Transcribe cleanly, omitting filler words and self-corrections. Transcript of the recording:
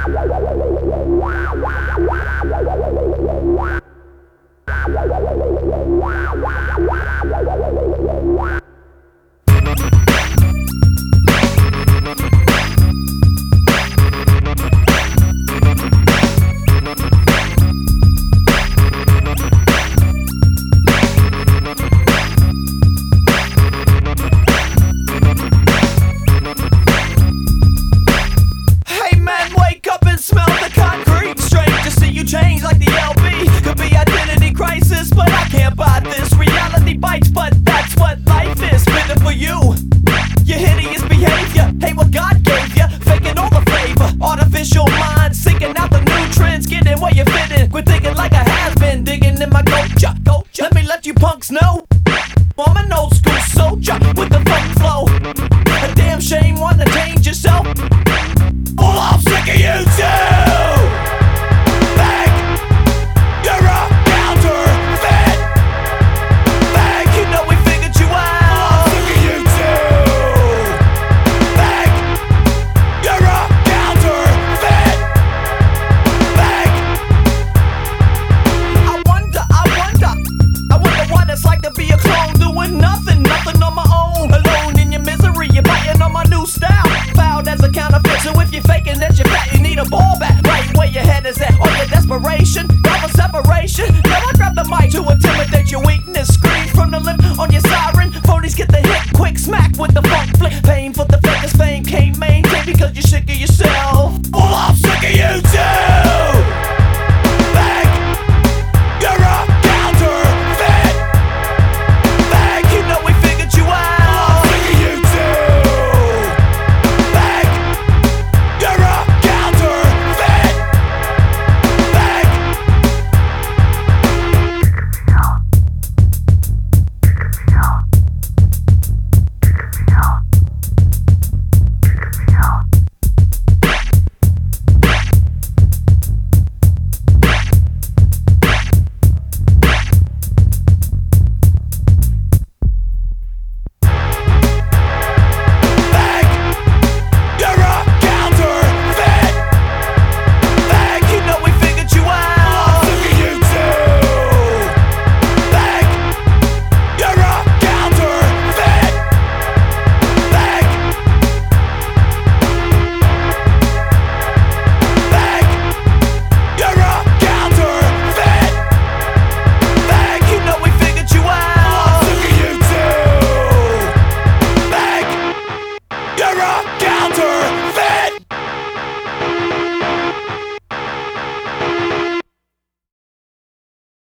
Change like the LB. Could be identity crisis, but I can't buy this. Reality bites, but that's what life is. Fitting for you, your hideous behavior. Hate what God gave you, faking all the flavor. Artificial mind, seeking out the new trends. Getting where you fit in. Quit thinking like I have been. Digging in my culture. Let me let you punks know I'm an old school soldier with the funk flow. A damn shame, wanna change yourself. Well, I'm sick of you too. A ball back, right where your head is at. All your desperation, love a separation. Now I grab the mic to intimidate your weakness. Scream from the lip on your siren. Phonies get the hit, quick smack with the funk flick. Pain for the fakest fame can't maintain because you're sick of yourself.